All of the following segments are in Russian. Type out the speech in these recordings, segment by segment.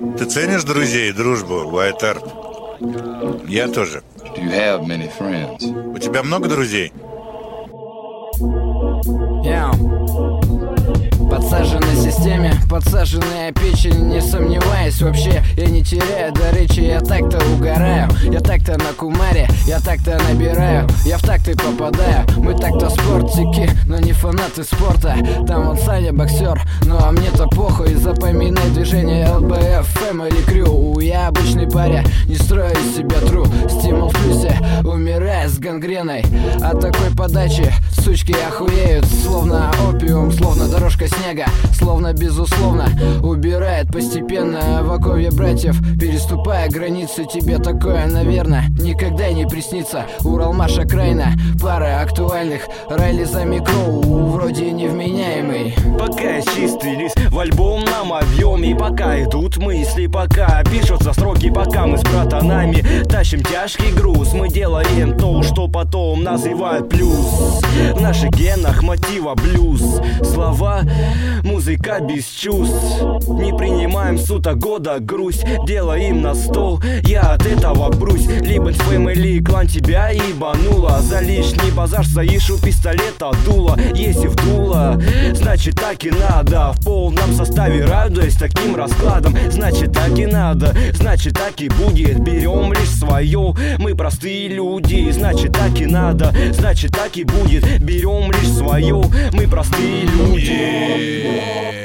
Ты ценишь друзей и дружбу, White Art? Я тоже. Do you have many friends? У тебя много друзей? Подсаженной системе, подсаженная печень, не сомневаюсь вообще. Я не теряю до речи, я так-то угораю. Я так-то на кумаре, я так-то набираю. Я в такты попадаю, мы так-то спортики, но не фанаты спорта. Там вот Саня боксер, ну а мне-то похуй. Запоминай движение ЛБФ, Family Crew. Я обычный паря, не строю из себя тру. Стимул в плюсе, умирая с гангреной. От такой подачи сучки охуеют. Словно опиум, словно дорожка снега, словно безусловно убирает постепенно в оковье братьев. Переступая границы, тебе такое, наверное, никогда не приснится. Уралмаш окраина, пара актуальных. Райли за микро, вроде невменяемый. Пока я чистый лист в альбомном объеме, пока идут мысли, пока пишутся строки, пока мы с братанами тащим тяжкий груз, мы делаем то, что потом называют плюс. В наших генах мотива блюз. Слова, музыка без чувств. Не принимаем суток года грусть, делаем на стол, я от этого брусь. Либо Family клан тебя ебануло. За лишний базар стоишь у пистолета дуло. Если вдуло, значит так и надо. В полном составе радуясь таким раскладом. Значит так и надо, значит так и будет. Берем лишь свое, мы простые люди. Значит так и надо, значит так и будет. Берем лишь свое, мы простые люди.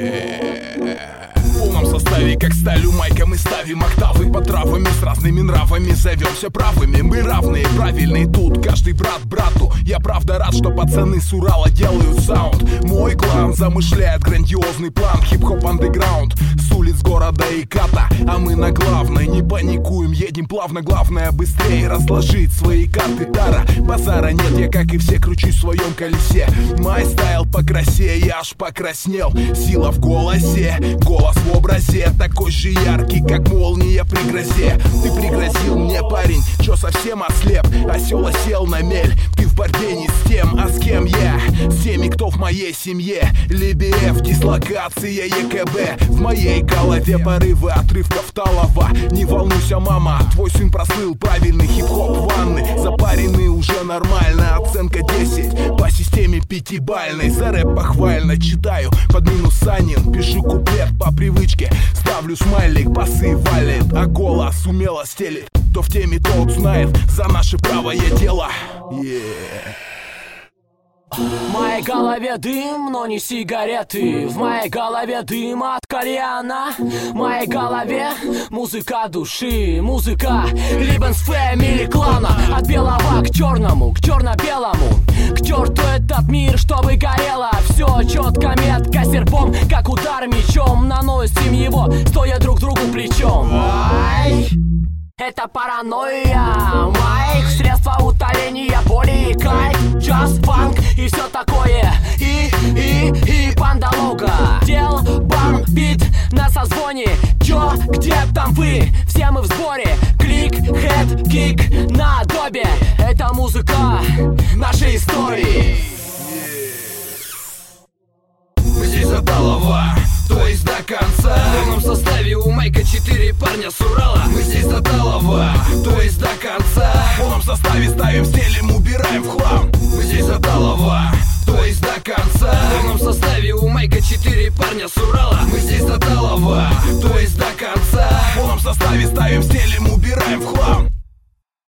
В полном составе, как сталью майка, мы ставим октавы по травами с разными нравами. Зовемся правыми, мы равные, правильные тут. Каждый брат брату. Я правда рад, что пацаны с Урала делают саунд. Мой клан замышляет грандиозный план. Хип-хоп андеграунд с улиц города Иката. А мы на главной не паникуем, едем плавно. Главное быстрее разложить свои карты тара. Базара нет, я как и все кручусь в своем колесе. Мой стайл по красе, я аж покраснел. Сила в голосе, голос в образе, такой же яркий, как молния при грозе. Ты пригрозил мне, парень, чё совсем ослеп? Осел осел на мель, ты в борьбе не с тем, а с кем я? С теми, кто в моей семье. ЛБФ, дислокация ЕКБ. В моей голове порывы отрывков талова. Не волнуйся, мама, твой сын прослыл правильный хип-хоп ванны. Запаренный уже нормально, оценка 10 по системе пятибалльной. За рэп похвально читаю под минус Санин. Пишу куплет по привычке, ставлю смайлик, басы валит, а голос умело стелит. Кто в теме, тот знает за наше правое дело. В моей голове дым, но не сигареты. В моей голове дым от кальяна. В моей голове музыка души. Музыка Либенс Family клана. От белого к черному, к черно-белому. К черту этот мир, чтобы горело. Все четко, метко, серпом, как удар мечом. Наносим его, стоя друг другу плечом. Ай! Это паранойя, майк, средства утоления боли и кайф, джаз, фанк и все такое, и пандалога. Дел, бам, бит на созвоне, чё, где там вы? Все мы в сборе, клик, хэт, кик на добе. Это музыка нашей истории. Мы здесь за Талова, то есть до конца. В полном составе у майка 4 парня с Урала. Мы здесь за Талова, то есть до конца. В полном составе ставим, стелим, убираем в хлам. Мы здесь за Талова, то есть до конца. В полном составе у майка 4 парня с Урала. Мы здесь за Талова, то есть до конца. В полном составе ставим, стелим.